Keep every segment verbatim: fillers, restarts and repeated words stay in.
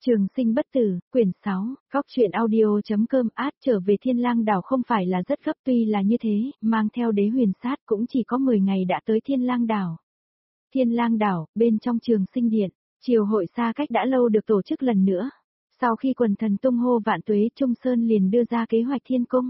Trường sinh bất tử, quyển sáu, góc truyện audio.com át trở về Thiên Lang đảo không phải là rất gấp, tuy là như thế, mang theo đế huyền sát cũng chỉ có mười ngày đã tới Thiên Lang đảo. Thiên Lang đảo, bên trong trường sinh điện, triều hội xa cách đã lâu được tổ chức lần nữa. Sau khi quần thần tung hô vạn tuế, Trung Sơn liền đưa ra kế hoạch thiên cung.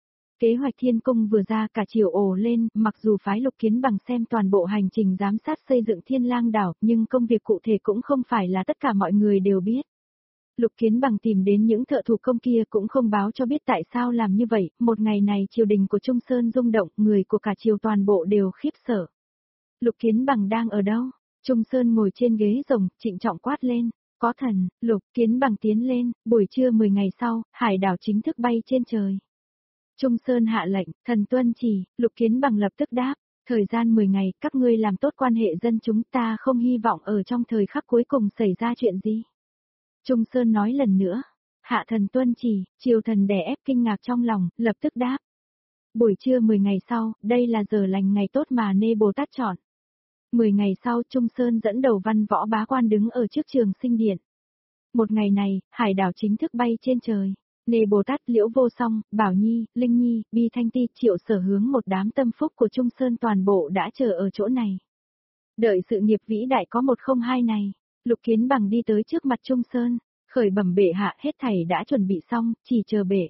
Kế hoạch thiên cung vừa ra cả triều ồ lên, mặc dù phái Lục Kiến Bằng xem toàn bộ hành trình giám sát xây dựng Thiên Lang đảo, nhưng công việc cụ thể cũng không phải là tất cả mọi người đều biết. Lục Kiến Bằng tìm đến những thợ thủ công kia cũng không báo cho biết tại sao làm như vậy, một ngày này triều đình của Trung Sơn rung động, người của cả triều toàn bộ đều khiếp sợ. Lục Kiến Bằng đang ở đâu? Trung Sơn ngồi trên ghế rồng, trịnh trọng quát lên, có thần. Lục Kiến Bằng tiến lên, buổi trưa mười ngày sau, hải đảo chính thức bay trên trời. Trung Sơn hạ lệnh, thần tuân chỉ, Lục Kiến Bằng lập tức đáp, thời gian mười ngày, các ngươi làm tốt quan hệ dân chúng, ta không hy vọng ở trong thời khắc cuối cùng xảy ra chuyện gì. Trung Sơn nói lần nữa, hạ thần tuân chỉ, triều thần đè ép kinh ngạc trong lòng, lập tức đáp. Buổi trưa mười ngày sau, đây là giờ lành ngày tốt mà Nê Bồ Tát chọn. mười ngày sau, Trung Sơn dẫn đầu văn võ bá quan đứng ở trước trường sinh điện. Một ngày này, hải đảo chính thức bay trên trời. Nê Bồ Tát, Liễu Vô Song, Bảo Nhi, Linh Nhi, Bi Thanh Ti, Triệu Sở Hướng, một đám tâm phúc của Trung Sơn toàn bộ đã chờ ở chỗ này. Đợi sự nghiệp vĩ đại có một không hai này, Lục Kiến Bằng đi tới trước mặt Trung Sơn, khởi bẩm bệ hạ, hết thảy đã chuẩn bị xong, chỉ chờ bệ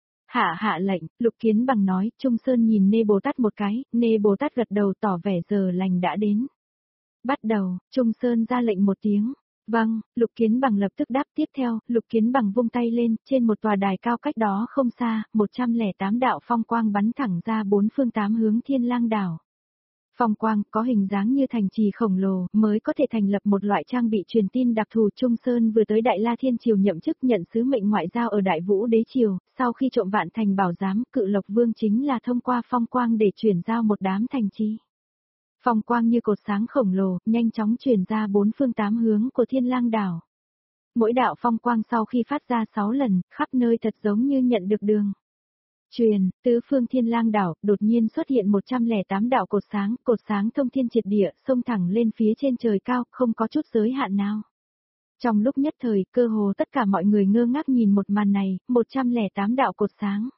hạ hạ lệnh. Lục Kiến Bằng nói. Trung Sơn nhìn Nê Bồ Tát một cái, Nê Bồ Tát gật đầu tỏ vẻ giờ lành đã đến. Bắt đầu, Trung Sơn ra lệnh một tiếng. Vâng, Lục Kiến Bằng lập tức đáp. Tiếp theo, Lục Kiến Bằng vung tay lên, trên một tòa đài cao cách đó không xa, một trăm lẻ tám đạo phong quang bắn thẳng ra bốn phương tám hướng Thiên Lang đảo. Phong quang có hình dáng như thành trì khổng lồ, mới có thể thành lập một loại trang bị truyền tin đặc thù. Trung Sơn vừa tới Đại La Thiên Triều nhậm chức nhận sứ mệnh ngoại giao ở Đại Vũ Đế Triều, sau khi trộm Vạn Thành Bảo Giám, Cự Lộc Vương chính là thông qua phong quang để chuyển giao một đám thành trì. Phong quang như cột sáng khổng lồ, nhanh chóng truyền ra bốn phương tám hướng của Thiên Lang đảo. Mỗi đạo phong quang sau khi phát ra sáu lần, khắp nơi thật giống như nhận được đường truyền, tứ phương Thiên Lang đảo, đột nhiên xuất hiện một trăm lẻ tám đạo cột sáng, cột sáng thông thiên triệt địa, xông thẳng lên phía trên trời cao, không có chút giới hạn nào. Trong lúc nhất thời, cơ hồ tất cả mọi người ngơ ngác nhìn một màn này, một trăm lẻ tám đạo cột sáng.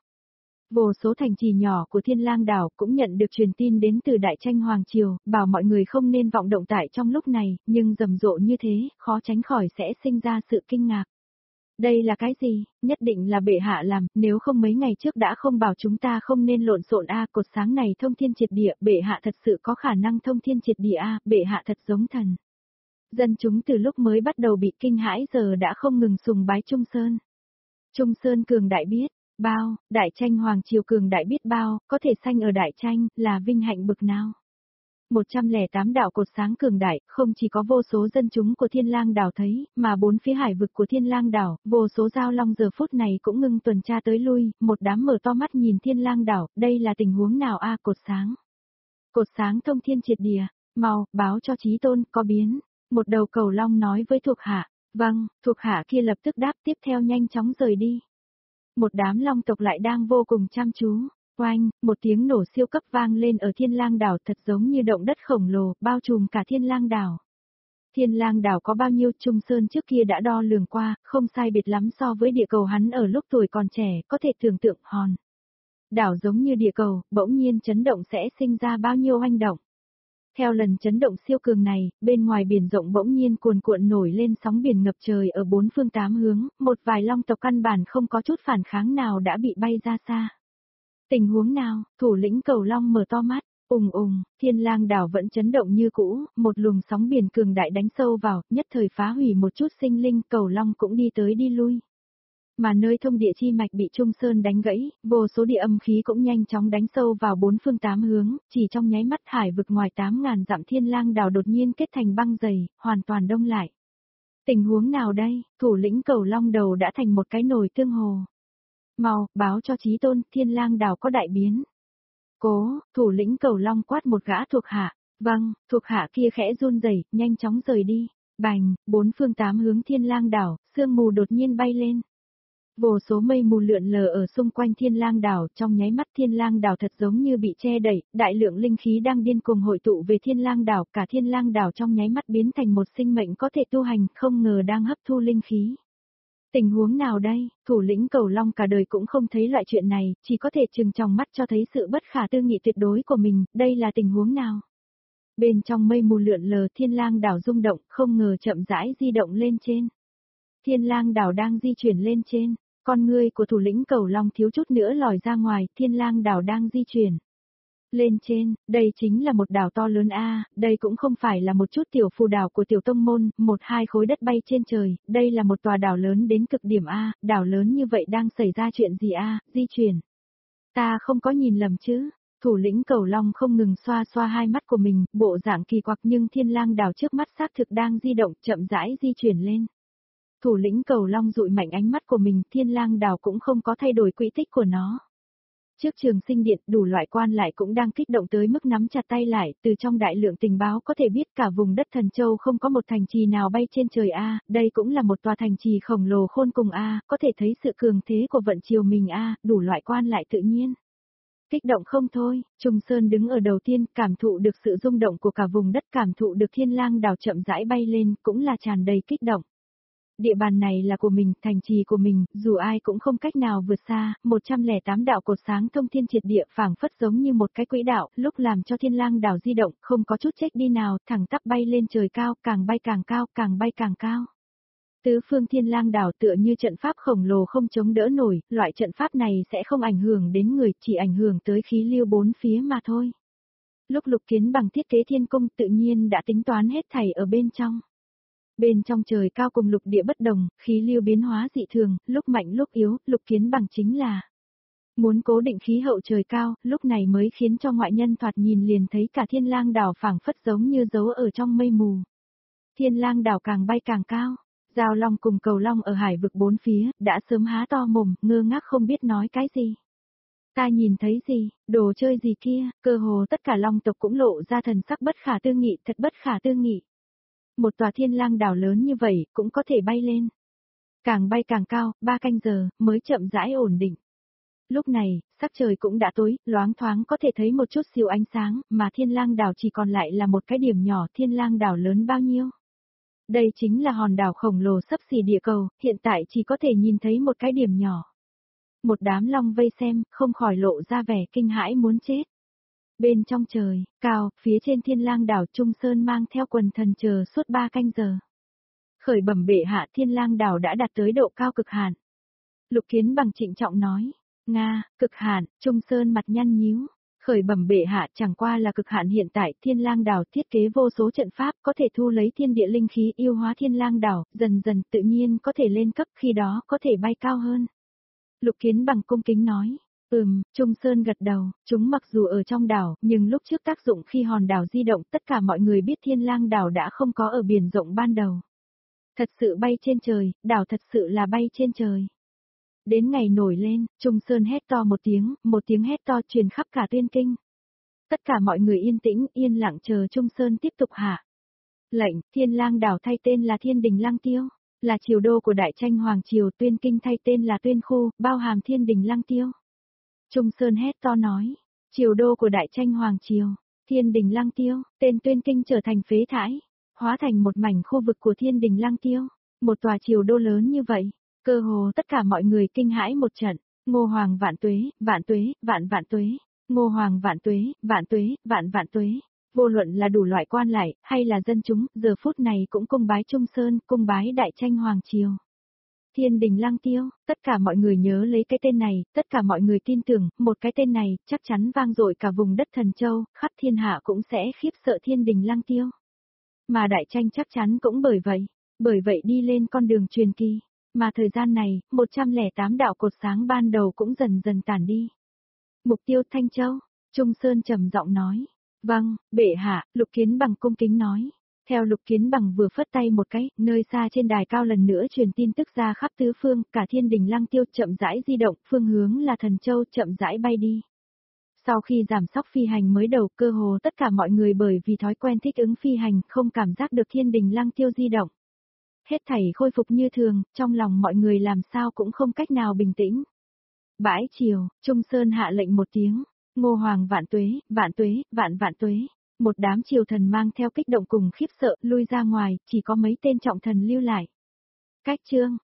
Vô số thành trì nhỏ của Thiên Lang đảo cũng nhận được truyền tin đến từ Đại Tranh Hoàng Triều, bảo mọi người không nên vọng động tại trong lúc này, nhưng rầm rộ như thế, khó tránh khỏi sẽ sinh ra sự kinh ngạc. Đây là cái gì? Nhất định là bệ hạ làm, nếu không mấy ngày trước đã không bảo chúng ta không nên lộn xộn a, cột sáng này thông thiên triệt địa, bệ hạ thật sự có khả năng thông thiên triệt địa a, bệ hạ thật giống thần. Dân chúng từ lúc mới bắt đầu bị kinh hãi giờ đã không ngừng sùng bái Trung Sơn. Trung Sơn cường đại biết bao, Đại Tranh Hoàng Triều cường đại biết bao, có thể sanh ở Đại Tranh, là vinh hạnh bực nào. một trăm lẻ tám đạo cột sáng cường đại, không chỉ có vô số dân chúng của Thiên Lang đảo thấy, mà bốn phía hải vực của Thiên Lang đảo, vô số giao long giờ phút này cũng ngưng tuần tra tới lui, một đám mở to mắt nhìn Thiên Lang đảo, đây là tình huống nào a? Cột sáng. Cột sáng thông thiên triệt địa, mau, báo cho Chí Tôn, có biến. Một đầu cầu long nói với thuộc hạ, vâng, thuộc hạ kia lập tức đáp, tiếp theo nhanh chóng rời đi. Một đám long tộc lại đang vô cùng chăm chú. Oanh, một tiếng nổ siêu cấp vang lên ở Thiên Lang đảo thật giống như động đất khổng lồ, bao trùm cả Thiên Lang đảo. Thiên Lang đảo có bao nhiêu? Trung Sơn trước kia đã đo lường qua, không sai biệt lắm so với địa cầu hắn ở lúc tuổi còn trẻ, có thể tưởng tượng hòn đảo giống như địa cầu, bỗng nhiên chấn động sẽ sinh ra bao nhiêu oanh động. Theo lần chấn động siêu cường này, bên ngoài biển rộng bỗng nhiên cuồn cuộn nổi lên sóng biển ngập trời ở bốn phương tám hướng, một vài long tộc căn bản không có chút phản kháng nào đã bị bay ra xa. Tình huống nào? Thủ lĩnh cầu long mở to mắt, ùng ùng, Thiên Lang đảo vẫn chấn động như cũ, một luồng sóng biển cường đại đánh sâu vào, nhất thời phá hủy một chút sinh linh, cầu long cũng đi tới đi lui. Mà nơi thông địa chi mạch bị Trung Sơn đánh gãy, vô số địa âm khí cũng nhanh chóng đánh sâu vào bốn phương tám hướng, chỉ trong nháy mắt hải vực ngoài tám ngàn dặm Thiên Lang đảo đột nhiên kết thành băng dày, hoàn toàn đông lại. Tình huống nào đây? Thủ lĩnh cầu long đầu đã thành một cái nồi tương hồ. Mau, báo cho Chí Tôn, Thiên Lang đảo có đại biến. Cố, thủ lĩnh cầu long quát một gã thuộc hạ. Vâng, thuộc hạ kia khẽ run rẩy, nhanh chóng rời đi. Bành, bốn phương tám hướng Thiên Lang đảo, sương mù đột nhiên bay lên. Vô số mây mù lượn lờ ở xung quanh Thiên Lang đảo, trong nháy mắt Thiên Lang đảo thật giống như bị che đậy, đại lượng linh khí đang điên cuồng hội tụ về Thiên Lang đảo, cả Thiên Lang đảo trong nháy mắt biến thành một sinh mệnh có thể tu hành, không ngờ đang hấp thu linh khí. Tình huống nào đây, thủ lĩnh Cầu Long cả đời cũng không thấy loại chuyện này, chỉ có thể trừng tròng mắt cho thấy sự bất khả tư nghị tuyệt đối của mình, đây là tình huống nào? Bên trong mây mù lượn lờ Thiên Lang đảo rung động, không ngờ chậm rãi di động lên trên. Thiên Lang đảo đang di chuyển lên trên, con ngươi của thủ lĩnh Cầu Long thiếu chút nữa lòi ra ngoài, Thiên Lang đảo đang di chuyển. Lên trên, đây chính là một đảo to lớn a, đây cũng không phải là một chút tiểu phù đảo của tiểu tông môn, một hai khối đất bay trên trời, đây là một tòa đảo lớn đến cực điểm a, đảo lớn như vậy đang xảy ra chuyện gì a, di chuyển. Ta không có nhìn lầm chứ? Thủ lĩnh Cầu Long không ngừng xoa xoa hai mắt của mình, bộ dạng kỳ quặc nhưng Thiên Lang đảo trước mắt xác thực đang di động, chậm rãi di chuyển lên. Thủ lĩnh Cầu Long dụi mạnh ánh mắt của mình, Thiên Lang đảo cũng không có thay đổi quỹ tích của nó. Trước Trường Sinh Điện, đủ loại quan lại cũng đang kích động tới mức nắm chặt tay lại, từ trong đại lượng tình báo có thể biết cả vùng đất Thần Châu không có một thành trì nào bay trên trời a, đây cũng là một tòa thành trì khổng lồ khôn cùng a, có thể thấy sự cường thế của vận triều mình a, đủ loại quan lại tự nhiên. Kích động không thôi, Trung Sơn đứng ở đầu tiên, cảm thụ được sự rung động của cả vùng đất, cảm thụ được Thiên Lang đảo chậm rãi bay lên, cũng là tràn đầy kích động. Địa bàn này là của mình, thành trì của mình, dù ai cũng không cách nào vượt xa, một trăm lẻ tám đạo cột sáng thông thiên triệt địa phảng phất giống như một cái quỹ đạo, lúc làm cho Thiên Lang đảo di động, không có chút chết đi nào, thẳng tắp bay lên trời cao, càng bay càng cao, càng bay càng cao. Tứ phương Thiên Lang đảo tựa như trận pháp khổng lồ không chống đỡ nổi, loại trận pháp này sẽ không ảnh hưởng đến người, chỉ ảnh hưởng tới khí lưu bốn phía mà thôi. Lúc Lục Kiến Bằng thiết kế thiên cung tự nhiên đã tính toán hết thảy ở bên trong. Bên trong trời cao cùng lục địa bất đồng, khí lưu biến hóa dị thường, lúc mạnh lúc yếu, Lục Kiến Bằng chính là muốn cố định khí hậu trời cao, lúc này mới khiến cho ngoại nhân thoạt nhìn liền thấy cả Thiên Lang đảo phảng phất giống như giấu ở trong mây mù. Thiên Lang đảo càng bay càng cao, Giao Long cùng Cầu Long ở hải vực bốn phía, đã sớm há to mồm, ngơ ngác không biết nói cái gì. Ta nhìn thấy gì, đồ chơi gì kia, cơ hồ tất cả long tộc cũng lộ ra thần sắc bất khả tư nghị, thật bất khả tư nghị. Một tòa Thiên Lang đảo lớn như vậy, cũng có thể bay lên. Càng bay càng cao, ba canh giờ, mới chậm rãi ổn định. Lúc này, sắc trời cũng đã tối, loáng thoáng có thể thấy một chút xíu ánh sáng, mà Thiên Lang đảo chỉ còn lại là một cái điểm nhỏ. Thiên Lang đảo lớn bao nhiêu? Đây chính là hòn đảo khổng lồ xấp xỉ địa cầu, hiện tại chỉ có thể nhìn thấy một cái điểm nhỏ. Một đám long vây xem, không khỏi lộ ra vẻ kinh hãi muốn chết. Bên trong trời, cao, phía trên Thiên Lang đảo Trung Sơn mang theo quần thần chờ suốt ba canh giờ. Khởi bẩm bệ hạ, Thiên Lang đảo đã đạt tới độ cao cực hạn. Lục Kiến Bằng trịnh trọng nói, Nga, cực hạn, Trung Sơn mặt nhăn nhíu. Khởi bẩm bệ hạ, chẳng qua là cực hạn hiện tại, Thiên Lang đảo thiết kế vô số trận pháp, có thể thu lấy thiên địa linh khí yêu hóa Thiên Lang đảo, dần dần tự nhiên có thể lên cấp, khi đó có thể bay cao hơn. Lục Kiến Bằng cung kính nói, ừm, Trung Sơn gật đầu, chúng mặc dù ở trong đảo, nhưng lúc trước tác dụng khi hòn đảo di động, tất cả mọi người biết Thiên Lang đảo đã không có ở biển rộng ban đầu. Thật sự bay trên trời, đảo thật sự là bay trên trời. Đến ngày nổi lên, Trung Sơn hét to một tiếng, một tiếng hét to truyền khắp cả Tuyên Kinh. Tất cả mọi người yên tĩnh, yên lặng chờ Trung Sơn tiếp tục hạ lệnh. Thiên Lang đảo thay tên là Thiên Đình Lăng Tiêu, là triều đô của Đại Tranh Hoàng triều. Tuyên Kinh thay tên là Tuyên Khu, bao hàm Thiên Đình Lăng Tiêu. Trung Sơn hét to nói, triều đô của Đại Tranh Hoàng triều, Thiên Đình Lăng Tiêu, tên Tuyên Kinh trở thành phế thải, hóa thành một mảnh khu vực của Thiên Đình Lăng Tiêu, một tòa triều đô lớn như vậy. Cơ hồ tất cả mọi người kinh hãi một trận, Ngô Hoàng vạn tuế, vạn tuế, vạn vạn tuế, Ngô Hoàng vạn tuế, vạn tuế, vạn vạn tuế. Vô luận là đủ loại quan lại, hay là dân chúng, giờ phút này cũng cung bái Trung Sơn, cung bái Đại Tranh Hoàng triều. Thiên Đình Lăng Tiêu, tất cả mọi người nhớ lấy cái tên này, tất cả mọi người tin tưởng, một cái tên này, chắc chắn vang dội cả vùng đất Thần Châu, khắp thiên hạ cũng sẽ khiếp sợ Thiên Đình Lăng Tiêu. Mà Đại Tranh chắc chắn cũng bởi vậy, bởi vậy đi lên con đường truyền kỳ. Mà thời gian này, một trăm lẻ tám đạo cột sáng ban đầu cũng dần dần tản đi. Mục tiêu Thanh Châu, Trung Sơn trầm giọng nói. Vâng, bệ hạ, Lục Kiến Bằng cung kính nói. Theo Lục Kiến Bằng vừa phất tay một cái, nơi xa trên đài cao lần nữa truyền tin tức ra khắp tứ phương, cả Thiên Đình Lăng Tiêu chậm rãi di động, phương hướng là Thần Châu chậm rãi bay đi. Sau khi giảm sóc phi hành mới đầu, cơ hồ tất cả mọi người bởi vì thói quen thích ứng phi hành, không cảm giác được Thiên Đình Lăng Tiêu di động. Hết thảy khôi phục như thường, trong lòng mọi người làm sao cũng không cách nào bình tĩnh. Bãi chiều, Trung Sơn hạ lệnh một tiếng, Ngô Hoàng vạn tuế, vạn tuế, vạn vạn tuế. Một đám triều thần mang theo kích động cùng khiếp sợ, lui ra ngoài, chỉ có mấy tên trọng thần lưu lại. Cách chương,